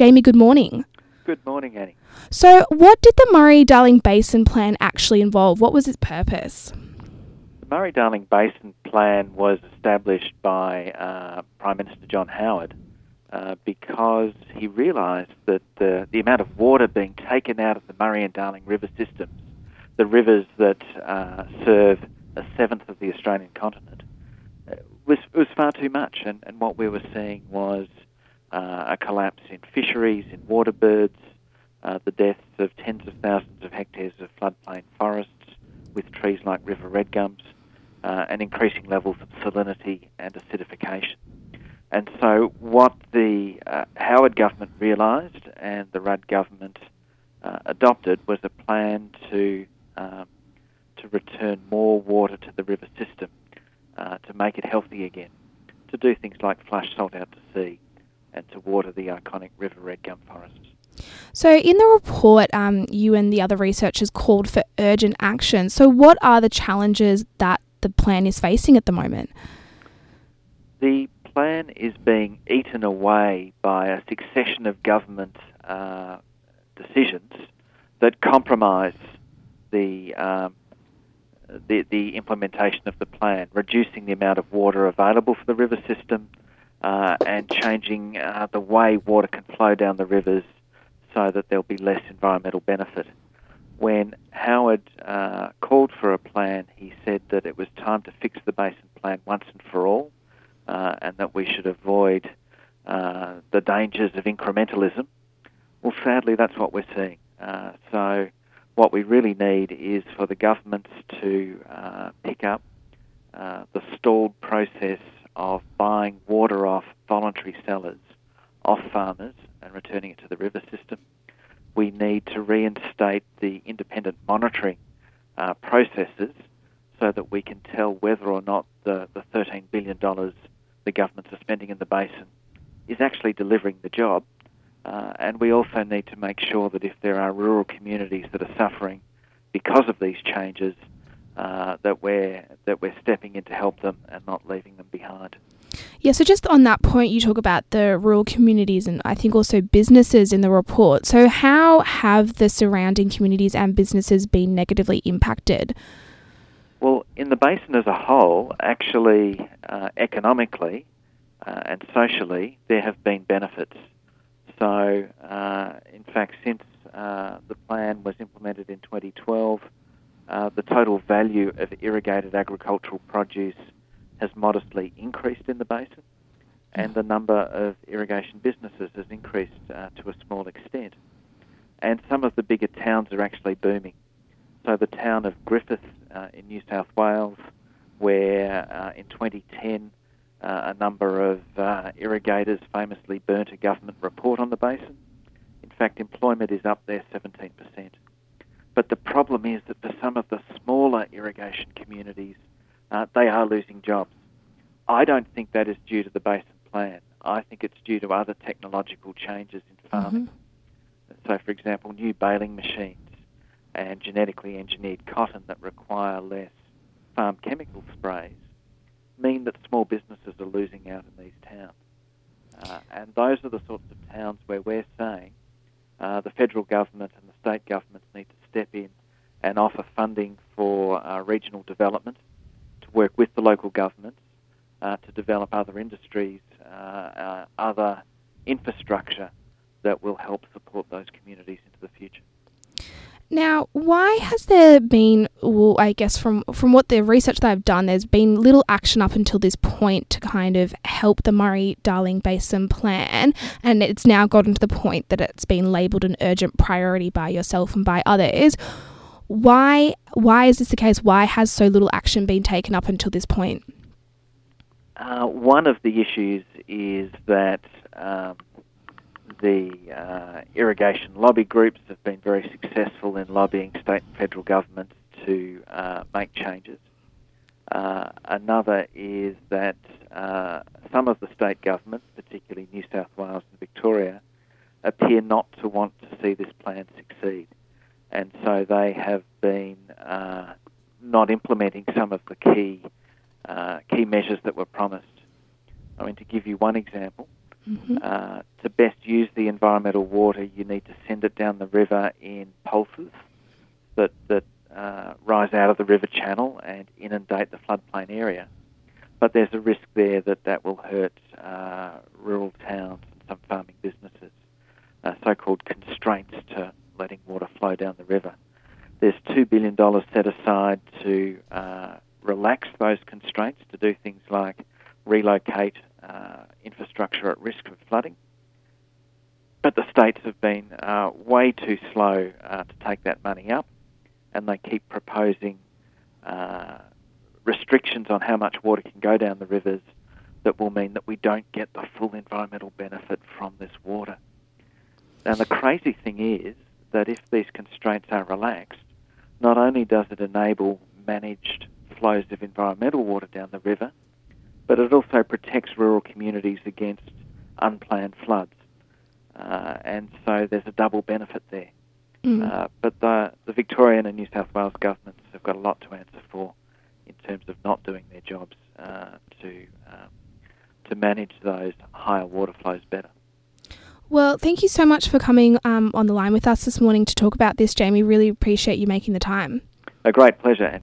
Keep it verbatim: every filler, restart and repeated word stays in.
Jamie, good morning. Good morning, Annie. So what did the Murray-Darling Basin Plan actually involve? What was its purpose? The Murray-Darling Basin Plan was established by uh, Prime Minister John Howard uh, because he realised that the, the amount of water being taken out of the Murray and Darling river systems, the rivers that uh, serve a seventh of the Australian continent, uh, was, was far too much. And, and what we were seeing was uh, a collapse in fisheries, in water birds, Uh, the deaths of tens of thousands of hectares of floodplain forests with trees like river redgums, uh, and increasing levels of salinity and acidification. And so what the uh, Howard government realised and the Rudd government uh, adopted was a plan to um, to return more water to the river system, uh, to make it healthy again, to do things like flush salt out to sea and to water the iconic river redgum forests. So in the report, um, you and the other researchers called for urgent action. So what are the challenges that the plan is facing at the moment? The plan is being eaten away by a succession of government uh, decisions that compromise the, um, the the implementation of the plan, reducing the amount of water available for the river system uh, and changing uh, the way water can flow down the rivers so that there'll be less environmental benefit. When Howard uh, called for a plan, he said that it was time to fix the basin plan once and for all, uh, and that we should avoid uh, the dangers of incrementalism. Well, sadly, that's what we're seeing. Uh, so what we really need is for the governments to uh, pick up uh, the stalled process of buying water off voluntary sellers, off farmers, and returning it to the river system. We need to reinstate the independent monitoring uh, processes so that we can tell whether or not the, the thirteen billion dollars the governments are spending in the basin is actually delivering the job. Uh, and we also need to make sure that if there are rural communities that are suffering because of these changes, uh, that we're that we're stepping in to help them and not leaving them behind. Yeah, so just on that point, you talk about the rural communities and I think also businesses in the report. So how have the surrounding communities and businesses been negatively impacted? Well, in the basin as a whole, actually, uh, economically uh, and socially, there have been benefits. So, uh, in fact, since uh, the plan was implemented in twenty twelve, uh, the total value of irrigated agricultural produce has modestly increased in the basin, and the number of irrigation businesses has increased uh, to a small extent. And some of the bigger towns are actually booming. So the town of Griffith uh, in New South Wales, where uh, in twenty ten uh, a number of uh, irrigators famously burnt a government report on the basin. In fact, employment is up there seventeen percent. But the problem is that for some of the smaller irrigation communities, Uh, they are losing jobs. I don't think that is due to the basin plan. I think it's due to other technological changes in farming. Mm-hmm. So, for example, new baling machines and genetically engineered cotton that require less farm chemical sprays mean that small businesses are losing out in these towns. Uh, and those are the sorts of towns where we're saying uh, the federal government and the state governments need to step in and offer funding for uh, regional development, work with the local governments uh, to develop other industries, uh, uh, other infrastructure that will help support those communities into the future. Now, why has there been, well, I guess from, from what the research that I've done, there's been little action up until this point to kind of help the Murray-Darling Basin Plan, and it's now gotten to the point that it's been labelled an urgent priority by yourself and by others. Why why is this the case? Why has so little action been taken up until this point? Uh, one of the issues is that um, the uh, irrigation lobby groups have been very successful in lobbying state and federal governments to uh, make changes. Uh, another is that uh, some of the state governments, particularly New South Wales and Victoria, appear not to want to see this plan succeed. And so they have been uh, not implementing some of the key uh, key measures that were promised. I mean, to give you one example, Mm-hmm. Uh, to best use the environmental water, you need to send it down the river in pulses that, that uh, rise out of the river channel and inundate the floodplain area. But there's a risk there that that will hurt uh, rural towns and some farming businesses, uh, so-called constraints to letting water flow down the river. There's two billion dollars set aside to uh, relax those constraints, to do things like relocate uh, infrastructure at risk of flooding. But the states have been uh, way too slow uh, to take that money up, and they keep proposing uh, restrictions on how much water can go down the rivers that will mean that we don't get the full environmental benefit from this water. Now, the crazy thing is that if these constraints are relaxed, not only does it enable managed flows of environmental water down the river, but it also protects rural communities against unplanned floods. Uh, and so there's a double benefit there. Mm. Uh, but the, the Victorian and New South Wales governments have got a lot to answer for in terms of not doing their jobs uh, to um, to manage those higher water flows better. Well, thank you so much for coming um, on the line with us this morning to talk about this, Jamie. Really appreciate you making the time. A great pleasure.